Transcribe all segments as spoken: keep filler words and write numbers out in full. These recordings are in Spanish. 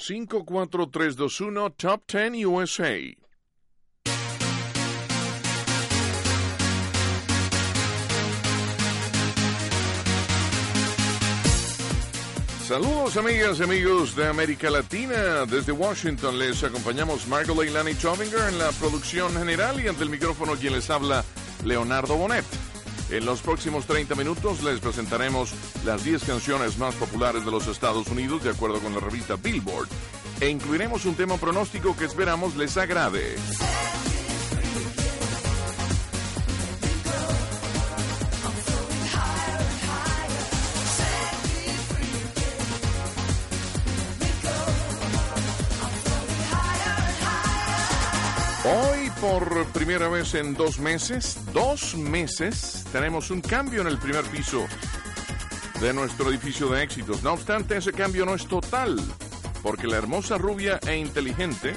cinco cuatro tres dos uno Top diez U S A. Saludos amigas y amigos de América Latina. Desde Washington les acompañamos Margot Leilani Chovinger en la producción general y ante el micrófono quien les habla, Leonardo Bonet. En los próximos treinta minutos les presentaremos las diez canciones más populares de los Estados Unidos de acuerdo con la revista Billboard e incluiremos un tema pronóstico que esperamos les agrade. Hoy, por primera vez en dos meses, dos meses, tenemos un cambio en el primer piso de nuestro edificio de éxitos. No obstante, ese cambio no es total, porque la hermosa rubia e inteligente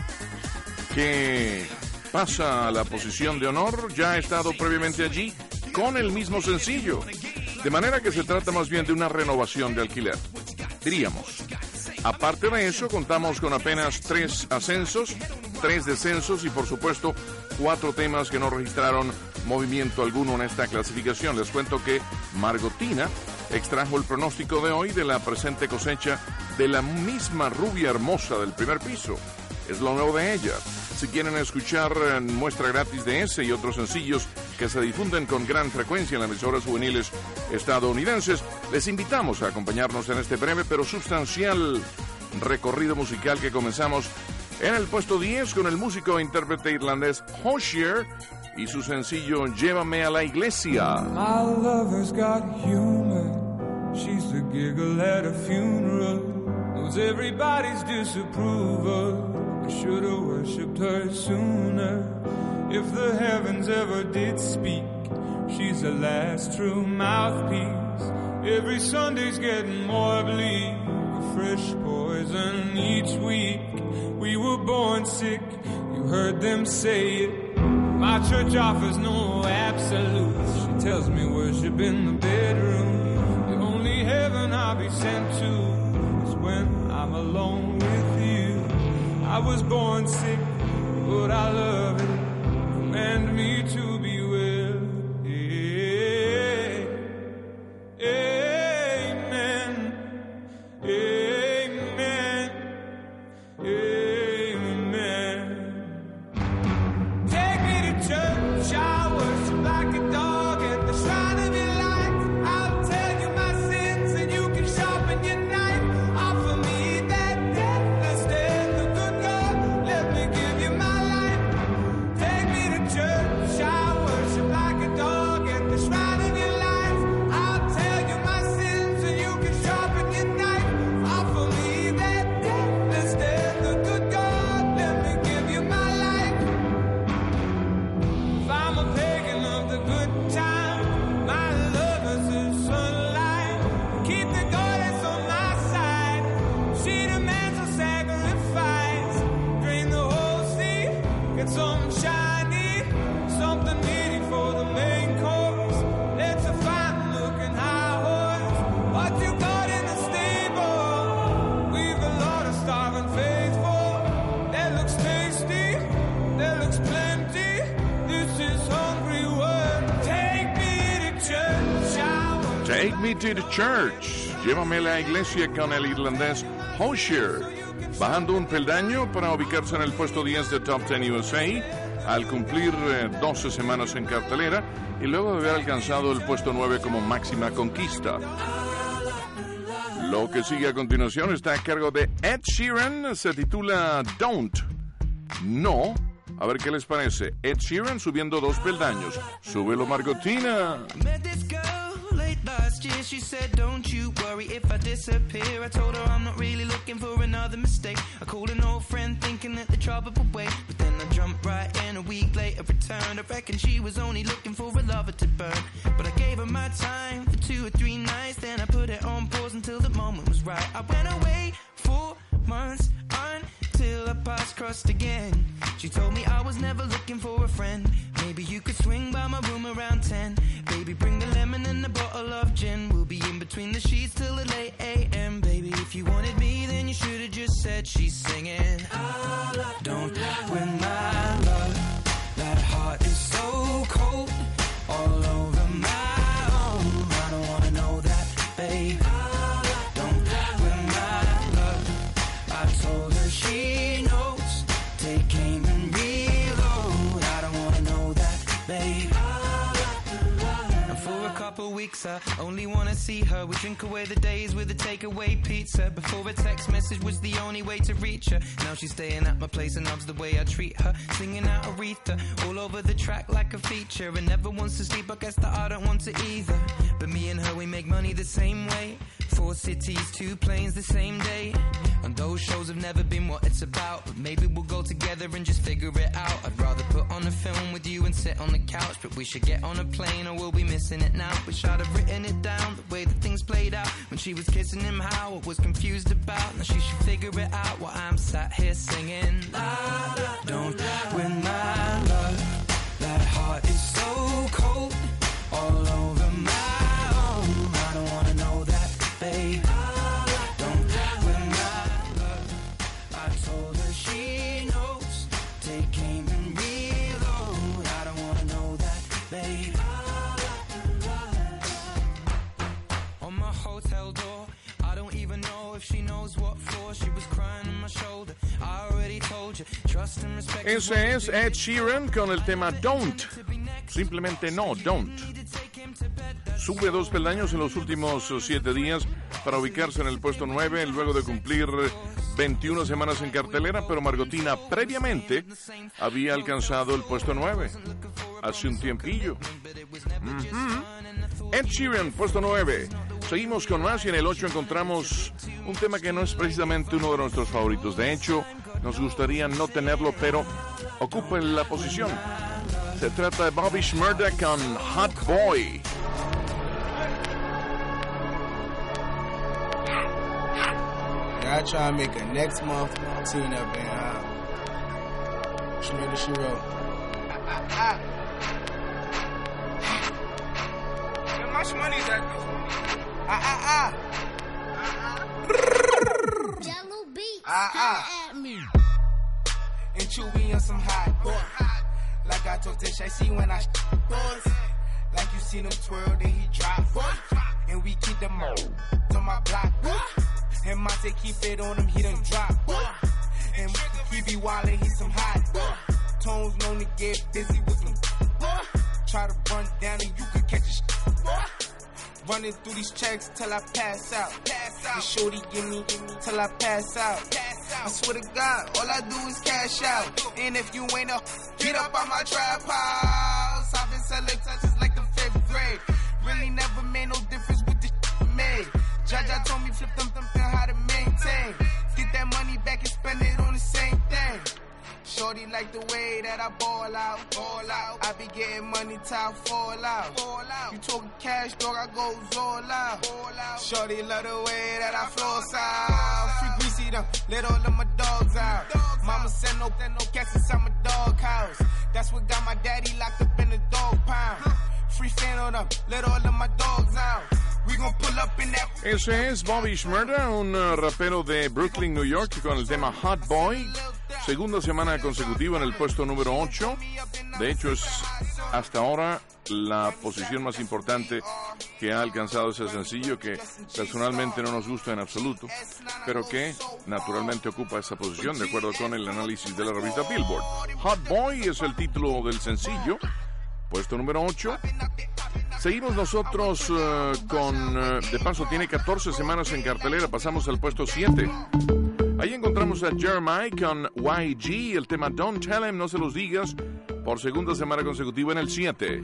que pasa a la posición de honor ya ha estado previamente allí con el mismo sencillo. De manera que se trata más bien de una renovación de alquiler, diríamos. Aparte de eso, contamos con apenas tres ascensos, tres descensos y por supuesto cuatro temas que no registraron movimiento alguno en esta clasificación. Les cuento que Margotina extrajo el pronóstico de hoy de la presente cosecha de la misma rubia hermosa del primer piso. Es lo nuevo de ella. Si quieren escuchar muestra gratis de ese y otros sencillos que se difunden con gran frecuencia en las emisoras juveniles estadounidenses, les invitamos a acompañarnos en este breve pero sustancial recorrido musical que comenzamos en el puesto diez con el músico e intérprete irlandés Hozier y su sencillo Llévame a la iglesia. My lover's got humor. She's the giggle at a funeral. Knows everybody's disapproval. I should have worshipped her sooner. If the heavens ever did speak, she's the last true mouthpiece. Every Sunday's getting more bleak. A fresh poison each week. We were born sick, you heard them say it. My church offers no absolutes. She tells me worship in the bedroom. The only heaven I'll be sent to is when I'm alone with you. I was born sick, but I love it. Command me to be well. Yeah. Amen. Amen. Amen. Take me to church, I worship like a dog at the shrine of your light. I'll tell you my sins and you can sharpen your knife. Offer me that deathless death, the good God, let me give you my life. Take me to church, I worship like a dog at the shrine of your life. I'll tell you my sins and you can sharpen your knife. Offer me that deathless death, the good God, let me give you my life. If I'm a pagan of the good time, my lover's the sunlight. Keep the goddess on my side. She demands a sacrifice. Drain the whole sea, get something shiny, something meaty for the main course. Let's a fine looking high horse. What you got in the stable? We've a lot of starving faithful. That looks tasty, that looks plenty. This is hungry work. Take me to church. I want Take me to the church. Llévame a la iglesia con el irlandés Hozier, bajando un peldaño para ubicarse en el puesto diez de Top diez U S A al cumplir eh, doce semanas en cartelera y luego de haber alcanzado el puesto nueve como máxima conquista. Lo que sigue a continuación está a cargo de Ed Sheeran, se titula Don't. No. A ver qué les parece. Ed Sheeran subiendo dos peldaños. Súbelo, Margotina. Met this girl late last year. She said, don't you worry if I disappear. I told her I'm not really looking for another mistake. I called an old friend thinking that the trouble would wait. But then I jumped right in, a week later returned. I reckon she was only looking for a lover to burn. But I gave her my time for two or three nights. Then I put it on pause until the moment was right. I went away for months until our paths crossed again. She told me I was never looking for a friend. Maybe you could swing by my room around ten. Baby, bring the lemon and a bottle of gin. We'll be in between the sheets till the late a m. Baby, If you wanted me, then you should have just said she's singing. Don't win my love. That heart is so cold, all over my own. I don't wanna know that, babe. Don't win my love. I told her she knows. Take aim and reload. I don't wanna know that, babe. And for a couple weeks I only wanna see her. We drink away the days with a takeaway pizza. Before a text message was the only way to reach her. Now she's staying at my place and loves the way I treat her. Singing out Aretha all over the track like a feature. And never wants to sleep, I guess that I don't want to either. But me and her, we make money the same way. Four cities, two planes the same day. And those shows have never been what it's about. But maybe we'll go together and just figure it out. I'd rather put on a film with you and sit on the couch. But we should get on a plane or we'll be missing it now. Wish I'd have written it down, the way that things played out. When she was kissing him, how I was confused about. Now she should figure it out while I'm sat here singing. La, la, don't win my love. That heart is so cold, all over my own. I don't wanna know that, babe. Don't win my love. I told her she knows. Take aim and reload. I don't wanna know that, babe. On my hotel door, I don't even know if she knows what for. She was crying on my shoulder. I already told you, trust and respect. Ese es Ed Sheeran con el tema Don't. Simplemente no, Don't. Sube dos peldaños en los últimos siete días para ubicarse en el puesto nueve luego de cumplir veintiuna semanas en cartelera, pero Margotina previamente había alcanzado el puesto nueve hace un tiempillo. Mm-hmm. Ed Sheeran, puesto nueve. Seguimos con más y en el ocho encontramos un tema que no es precisamente uno de nuestros favoritos. De hecho, nos gustaría no tenerlo, pero ocupa la posición. Se trata de Bobby Shmurda con Hot Boy. I try to make a next month tune up and uh, Shmurda she wrote. Ah, ah, ah. How much money is that? Ah ah ah. Jello beats. Ah ah. At me. And Chewy on some hot boy. Like I told Tish, I see when I boys. Like you seen him twirl, then he drop. And we keep them on my block. And Monte keep it on him, he done drop. And he be wildin', he some hot. Tones known to get busy with them. Try to run down and you could catch a sh- Running through these checks till I pass out. Pass out. The shorty give me till I pass out. Pass out. I swear to God, all I do is cash out. And if you ain't a, get up on my trap house. I've been selling touches like the fifth grade. Really never made no difference with the shit made. Jaja told me flip them, them, how to maintain. Get that money back and spend it on the same thing. Shorty like the way that I ball out, ball out. I be getting money till I fall out, fall out. You talking cash, dog, I go all out, all out. Shorty love the way that I floss out. Free greasy them, let all of my dogs out. Mama said no, no cats inside my dog house. That's what got my daddy locked up in the dog pound. Free fan on them, let all of my dogs out. We gon' pull up in that. Ese es Bobby Shmurda, un uh, rapero de Brooklyn, New York, con el tema Hot Boy. Segunda semana consecutiva en el puesto número ocho. De hecho, es hasta ahora la posición más importante que ha alcanzado ese sencillo, que personalmente no nos gusta en absoluto, pero que naturalmente ocupa esa posición de acuerdo con el análisis de la revista Billboard. Hot Boy es el título del sencillo, puesto número ocho. Seguimos nosotros uh, con, uh, de paso tiene catorce semanas en cartelera, pasamos al puesto siete. Ahí encontramos a Jeremiah con Y G, el tema Don't Tell Him, no se los digas, por segunda semana consecutiva en el siete.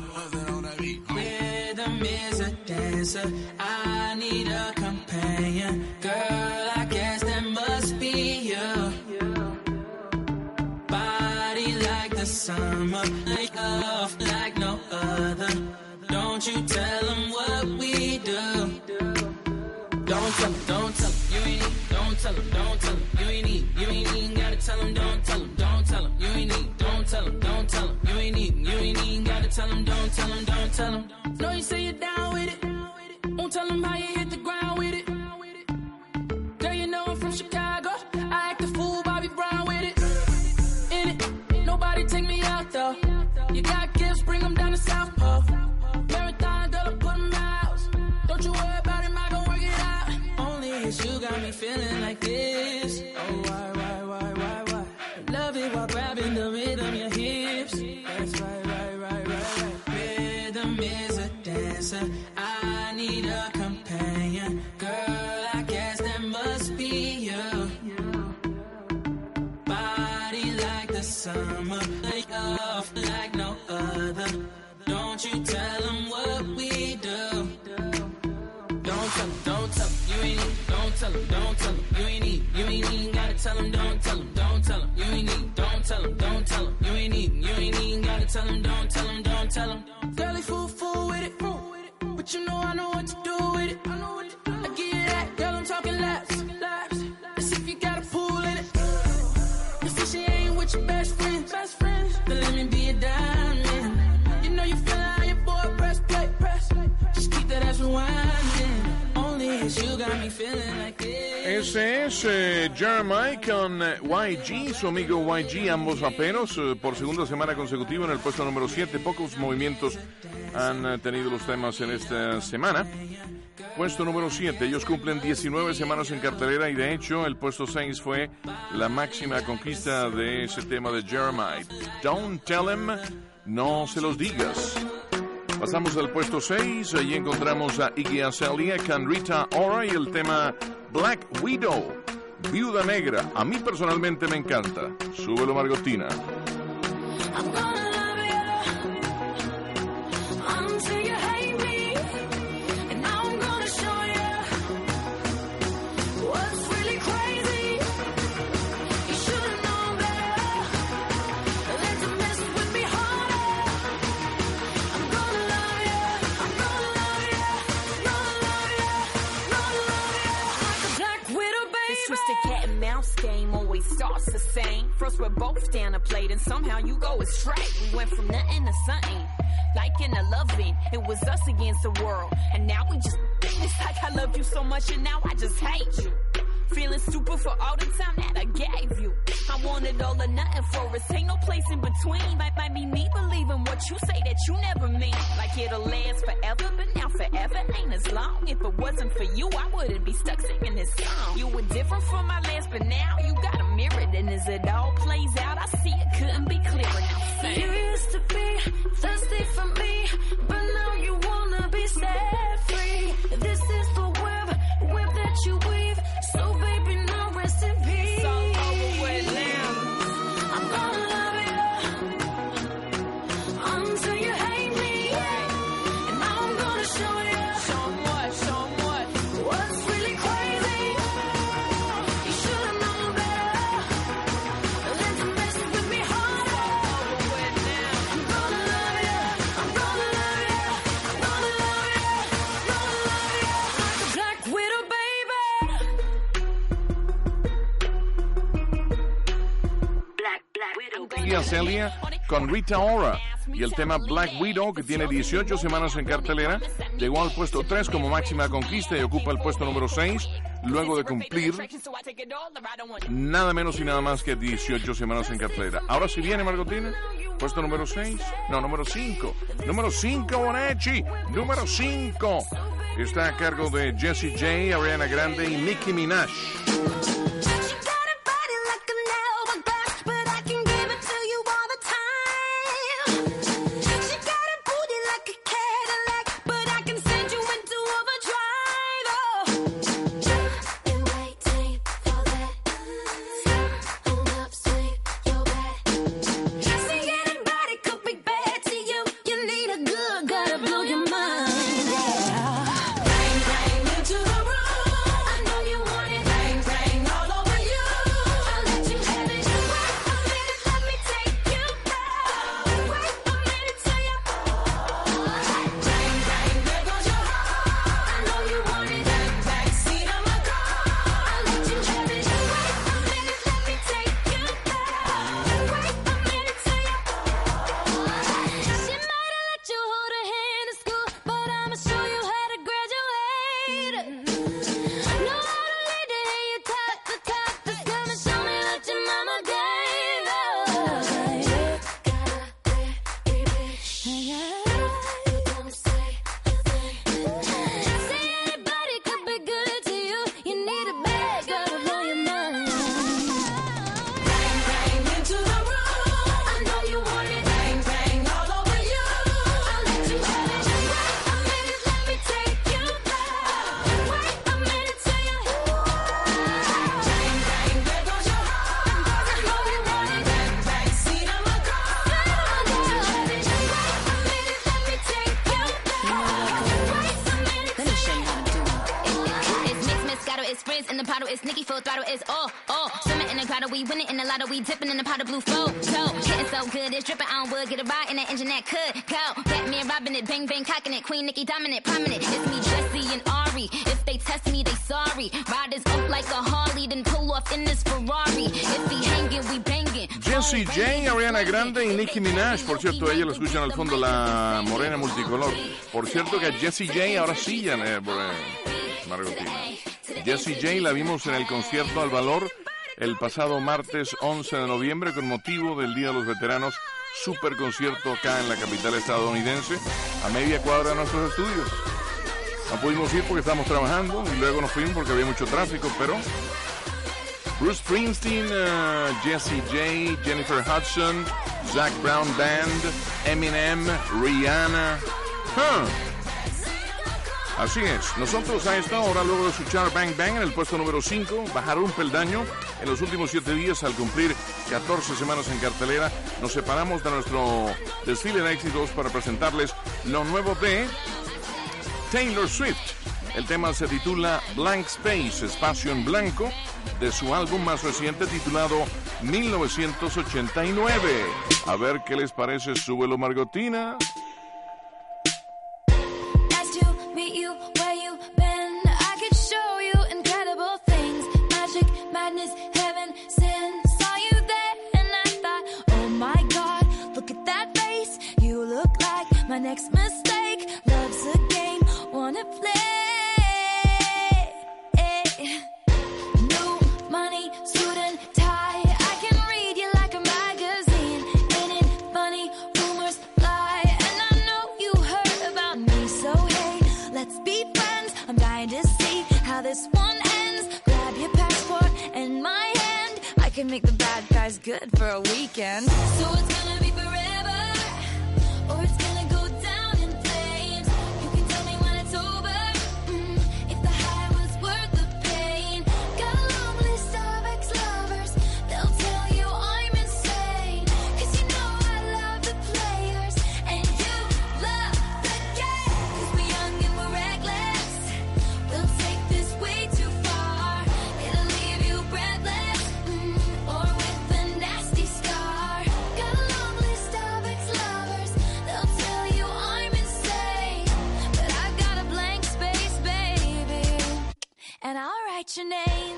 Rhythm is a dancer, I need a companion. Girl, I guess that must be you. Body like the summer, like love like no other. Don't you tell them what we do. Don't tell them, don't tell them, you ain't need. Don't tell them, don't tell them, you ain't need. You ain't even gotta tell them, don't tell them, don't tell them, you ain't need. Don't tell them, don't tell them, you ain't need. You ain't even gotta tell them, don't tell them, don't tell them. Know you say you're down with it. Won't tell them how you hit the ground with it. summer. Like off like no other. Don't you tell them what we do. Don't tell them, don't tell them, you ain't even, don't tell them, don't tell them, you ain't even, you ain't even gotta tell them, don't tell them, don't tell them, you ain't even, don't tell them, don't tell them, you ain't even, you ain't even gotta tell them, don't tell them, don't tell them. Girl, they fool, fool with it, but you know I know what to do with it. I know what to do. I give you that, girl, I'm talking laps, laps. Let's see if you got a pool in it. You see she ain't with your best friend, best friend. Then let me be a diamond. You know you feel like your boy press play, press. Just keep that ass rewinding. Only it's you got me feeling like this. Ese es eh, Jeremiah con eh, Y G, su amigo Y G, ambos raperos, eh, por segunda semana consecutiva en el puesto número siete. Pocos movimientos han eh, tenido los temas en esta semana. Puesto número siete, ellos cumplen diecinueve semanas en cartelera y de hecho el puesto seis fue la máxima conquista de ese tema de Jeremiah. Don't tell him, no se los digas. Pasamos al puesto seis, allí encontramos a Iggy Azalea con Rita Ora y el tema Black Widow, Viuda Negra. A mí personalmente me encanta. Súbelo, Margotina. I'm gonna love you until you hate me, and now I'm gonna show you what's really crazy. You should've known better than to mess with me harder. I'm gonna love you, I'm gonna love you, gonna love you, gonna love you like a black widow, baby. This twisted cat and mouse game always starts the same. First we're both down a plate and somehow you go astray. We went from nothing to something, liking to loving. It was us against the world, and now we just, it's like I love you so much and now I just hate you. Feeling stupid for all the time that I gave you. I wanted all or nothing for us, ain't no place in between. Might, might be me believing what you say that you never mean. Like it'll last forever, but now forever ain't as long. If it wasn't for you, I wouldn't be stuck singing this song. You were different from my last, but now you got a mirror. And as it all plays out, I see it couldn't be clearer now. Sing. You used to be thirsty for me, but now you wanna be set free. This is the web, web that you weave. So baby, now rest in peace. It's all over with now. I'm gonna love you until you hate me, and now I'm gonna show you. Show 'em what, show 'em what. What's really crazy? You should've known better than to mess with me harder. Over with now. I'm gonna love you, I'm gonna love you, I'm gonna love you, gonna love you like a black widow, baby. Black, black widow, Iggy Azalea con Rita Ora y el tema Black Widow, que tiene dieciocho semanas en cartelera, llegó al puesto tres como máxima conquista y ocupa el puesto número seis luego de cumplir nada menos y nada más que dieciocho semanas en cartelera. Ahora sí viene, Margotina, puesto número seis, no, número cinco, número cinco, Bonechi, número cinco, está a cargo de Jessie J, Ariana Grande y Nicki Minaj. She got a body like an hourglass, but I can give it to you all the time. She got a booty like a Cadillac, but I can send you into overdrive. Oh, I've been waiting for that. Turn up, swing your back. See, anybody could be bad to you. You need a good, gotta blow your mind. Yeah. Bang, bang into the room. I know you want it. Bang, bang all proud of we winning in the lotto, we dipping in the pot of blue flow. So, getting so good, it's dripping on wood, get a ride in that engine that could go. Batman robbing it, bang bang cocking it, Queen Nicki dominant, prominent. It's me, Jesse and Ari. If they test me, they sorry. Riders up like a Harley, then pull off in this Ferrari. If he hanging, we banging. Jessie J, Ariana Grande y Nicki Minaj. Por cierto, ella lo escuchan al fondo, la morena multicolor. Por cierto que Jessie J ahora sí ya eh, Margotina. Jessie J la vimos en el concierto Al Valor el pasado martes once de noviembre con motivo del Día de los Veteranos. Super concierto acá en la capital estadounidense, a media cuadra de nuestros estudios. No pudimos ir porque estábamos trabajando y luego nos fuimos porque había mucho tráfico, pero Bruce Springsteen, uh, Jessie J, Jennifer Hudson, Zac Brown Band, Eminem, Rihanna. Huh. Así es, nosotros a esta hora, luego de escuchar Bang Bang en el puesto número cinco, bajar un peldaño en los últimos siete días al cumplir catorce semanas en cartelera, nos separamos de nuestro desfile de éxitos para presentarles lo nuevo de Taylor Swift. El tema se titula Blank Space, espacio en blanco, de su álbum más reciente titulado mil novecientos ochenta y nueve. A ver qué les parece, súbelo Margotina. Meet you where you been. I could show you incredible things. Magic, madness, heaven, sin. Saw you there and I thought, oh my God, look at that face. You look like my next mistake. Love's a game, wanna play. New money, suit and tie. I can read you like a magazine. Ain't it funny? Rumors lie. And I know you heard about me, so hey, let's be friends. I'm dying to see how this one ends. Grab your passport and my hand. I can make the bad guys good for a weekend. So it's gonna be forever, or it's gonna go down in flames. You can tell me when it's over, mm, if the high was worth the pain. Got a long list of ex-lovers, they'll tell you I'm insane. Cause you know I love the players, and you love the game. Cause we're young and we're reckless, we'll take this way too far. It'll leave you breathless, mm, or with a nasty scar. Got a long list of ex-lovers, they'll tell you I'm insane. But I've got a blank space, baby, and I'll write your name.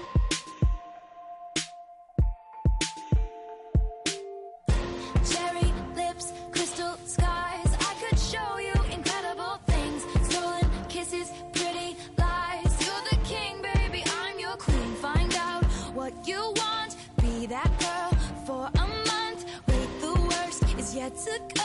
Cherry lips, crystal skies. I could show you incredible things. Stolen kisses, pretty lies. You're the king, baby, I'm your queen. Find out what you want. Be that girl for a month. Wait, the worst is yet to come.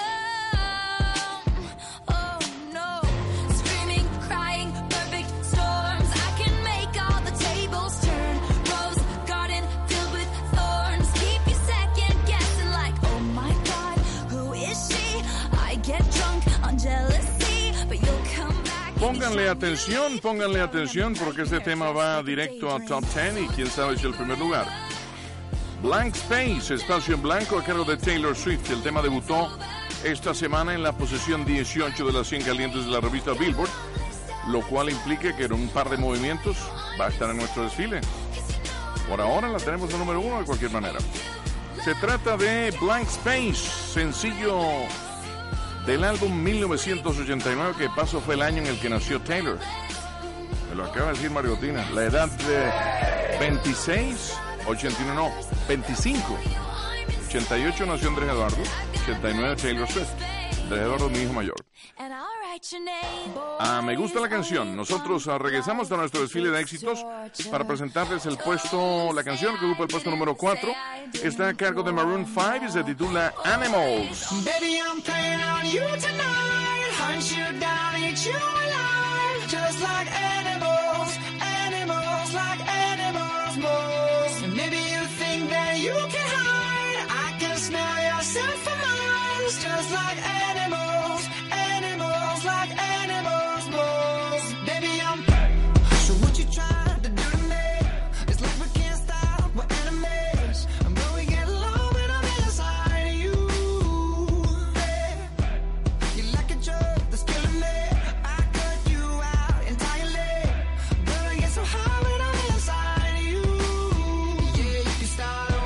Oh no. Screaming, crying, perfect storms. I can make all the tables turn. Rose garden filled with thorns. Keep you second guessing like, oh my God, who is she? I get drunk on jealousy, but you'll come back. Pónganle atención, pónganle atención porque este tema va directo a Top diez y quién sabe si el primer lugar. Blank Space, espacio en blanco a cargo de Taylor Swift. El tema debutó esta semana en la posición dieciocho de las cien calientes de la revista Billboard, lo cual implica que en un par de movimientos va a estar en nuestro desfile. Por ahora la tenemos en número uno de cualquier manera. Se trata de Blank Space, sencillo del álbum mil novecientos ochenta y nueve, que paso fue el año en el que nació Taylor. Me lo acaba de decir Margotina. La edad de veintiséis, ochenta y nueve, no, veinticinco. ochenta y ocho nació Andrés Eduardo, ochenta y nueve Taylor Swift. Andrés Eduardo, mi hijo mayor. And I'll write your name. Ah, me gusta la canción. Nosotros ah, regresamos a nuestro desfile de éxitos para presentarles el puesto, la canción que ocupa el puesto número cuatro. Está a cargo de Maroon five y se titula Animals. Baby, I'm playing on you tonight. Hunt you down, eat you alive. Just like animals, animals, like animals, moles. And maybe you think that you can hide. I can smell yourself for miles. Just like animals, animals, like animals, moles. Baby, I'm. So what you trying to do to me? It's like we can't stop, we're enemies. And when we get low, when I'm inside of you, yeah. You're like a drug that's killing me. I cut you out entirely. But I get so high when I'm inside of you. Yeah, you can start a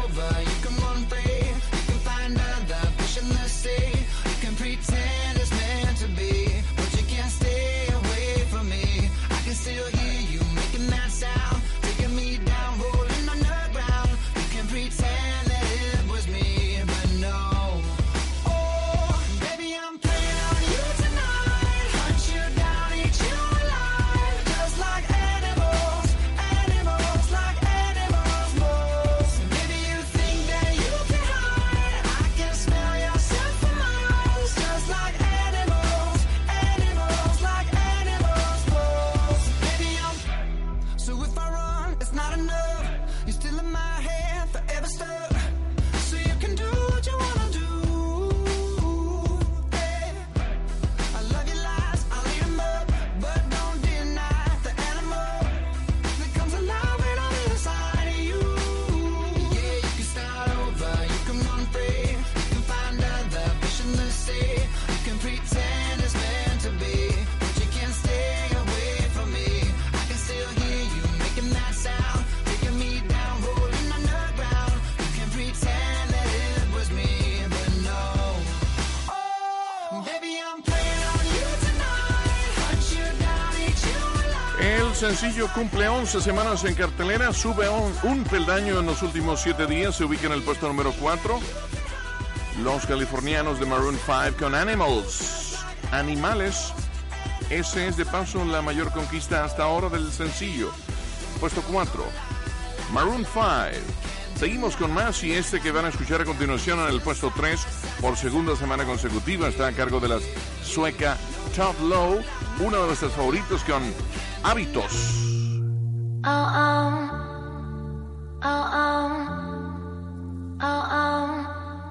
sencillo cumple once semanas en cartelera, sube un, un peldaño en los últimos siete días, se ubica en el puesto número cuatro. Los californianos de Maroon cinco con Animals. Animales. Ese es de paso la mayor conquista hasta ahora del sencillo. Puesto cuatro. Maroon cinco. Seguimos con más y este que van a escuchar a continuación en el puesto tres por segunda semana consecutiva está a cargo de la sueca Top Low, uno de nuestros favoritos con Hábitos. Oh, oh. Oh, oh. Oh, oh.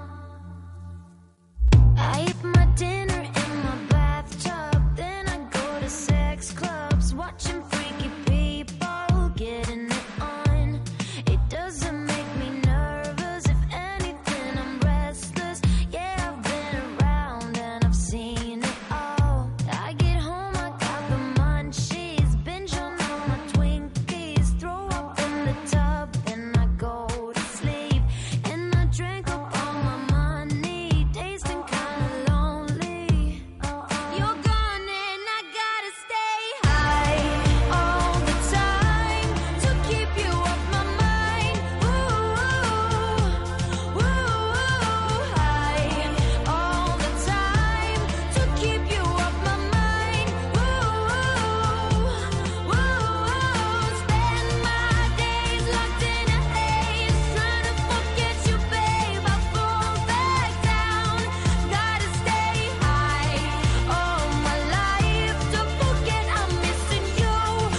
I eat my dinner in my bathtub, then I go to sex clubs, watching freaky people getting it on. It doesn't make me nervous, if anything I'm restless. Yeah, I've been around and I've seen it all. I get home, I got the munchies, binge on all my Twinkies, throw up in the tub, then I go to sleep. And I drank up all my money, days been kinda lonely. You're gone and I gotta stay high all the time to keep you off my mind. Ooh, ooh, high all the time to keep you off my mind. Ooh, ooh, spend my days locked in a haze, trying to forget you, babe. I fall back down. Gotta stay high all my life to forget I'm missing you.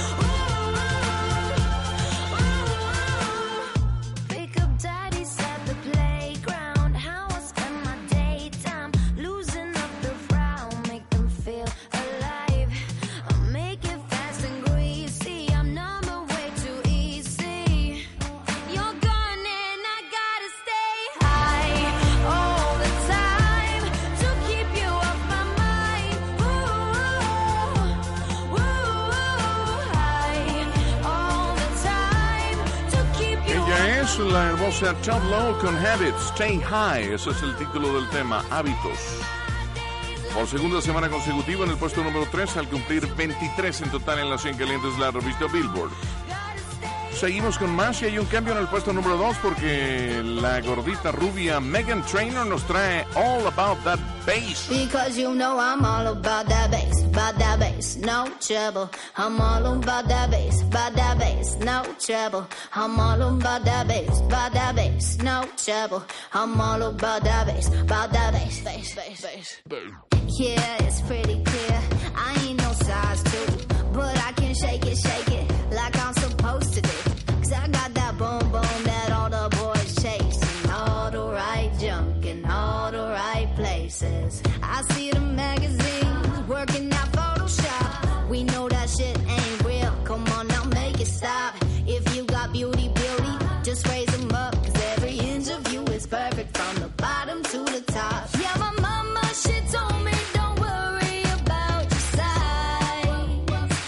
Pick up daddies at the playground, how I spend my daytime, losing up the frown, make them feel alive. I make it fast and greasy, I'm number way too easy. You're gone and I gotta stay high all the time to keep you off my mind. Ooh, ooh, high all the time to keep you Ella es la hermosa Top Low con Habits, Stay High. Ese es el título del tema, Hábitos. Por segunda semana consecutiva en el puesto número tres, al cumplir veintitrés en total en las cien calientes de la revista Billboard. Seguimos con más y hay un cambio en el puesto número dos porque la gordita rubia Meghan Trainor nos trae All About That Bass. Because you know I'm all about that bass, about that bass, no trouble. I'm all about that bass, about that bass, no trouble. I'm all about that bass, about that bass, no trouble. I'm all about that bass, about that bass, bass, bass, bass. Yeah, it's pretty clear. I ain't no size two, but I can shake it, shake it like I'm supposed to do. 'Cause I got that boom boom that all the boys chase, and all the right junk in all the right places. I see the magazines working out Photoshop. We know that shit ain't real. Come on now, make it stop. If you got beauty, beauty, just raise them up. 'Cause every inch of you is perfect from the bottom to the top. Yeah, my mama, she told me don't worry about your size.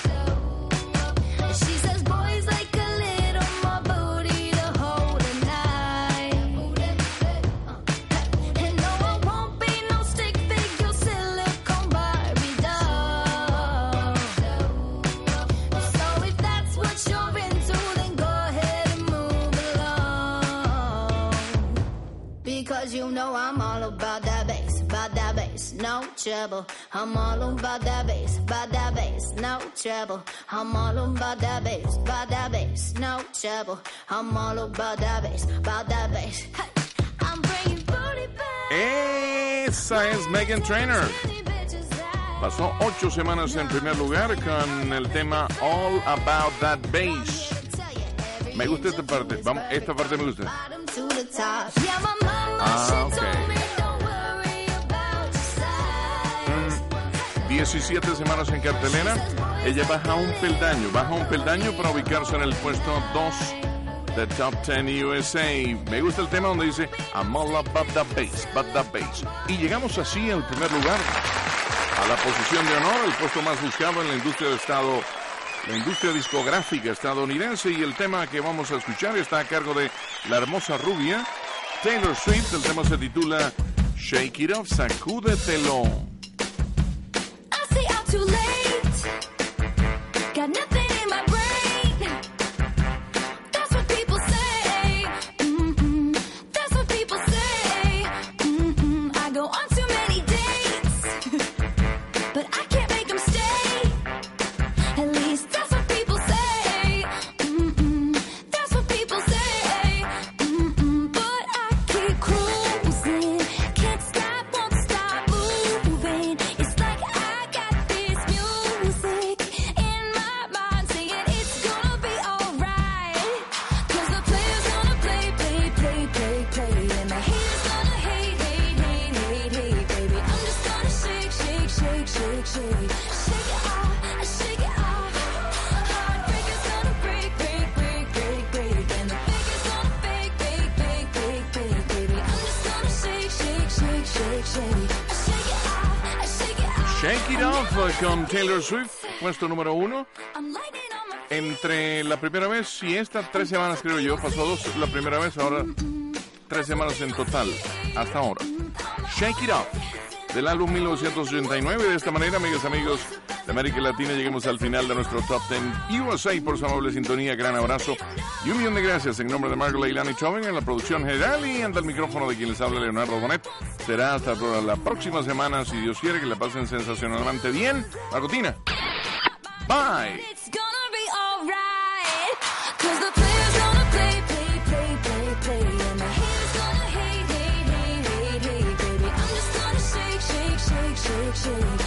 She says boys like a little more booty to hold at night. And no, I won't be no stick figure silicone Barbie doll. So if that's what you're into, then go ahead and move along. Because you know I'm all about that bass, about that bass, no trouble. I'm all about that bass, about that bass, no trouble. I'm all about that bass, about that bass, no trouble. I'm all about that bass, about that bass. Hey, I'm bringing booty back. Esa es Meghan Trainor. Pasó ocho semanas en primer lugar con el tema All About That Bass. Me gusta esta parte. Vamos, esta parte me gusta. Ah, ok. Mm, diecisiete semanas en cartelera. Ella baja un peldaño, baja un peldaño para ubicarse en el puesto dos de Top diez U S A. Me gusta el tema donde dice I'm all about that bass, about that bass. Y llegamos así al primer lugar, a la posición de honor, el puesto más buscado en la industria de estado, la industria discográfica estadounidense. Y el tema que vamos a escuchar está a cargo de la hermosa rubia Taylor Swift. El tema se titula Shake It Off, sacúdetelo. I say I'm too late. Got nothing in my brain. Shake It Off con Taylor Swift, puesto número uno. Entre la primera vez y esta, tres semanas creo yo, pasó dos la primera vez, ahora tres semanas en total, hasta ahora. Shake It Off, del álbum mil novecientos ochenta y nueve. De esta manera, amigas, amigos de América Latina, lleguemos al final de nuestro Top diez U S A por su amable sintonía. Gran abrazo y un millón de gracias en nombre de Margot Leilani Chauvin en la producción general y ante el micrófono de quien les habla, Leonardo Bonet. Será hasta toda la próxima semana, si Dios quiere, que la pasen sensacionalmente bien. Margotina, bye. It's gonna be alright, 'cause the players gonna play, play, play, play, play, and the haters gonna hate, hate, hate, hate, hate, baby. I'm just gonna shake, shake, shake, shake, shake.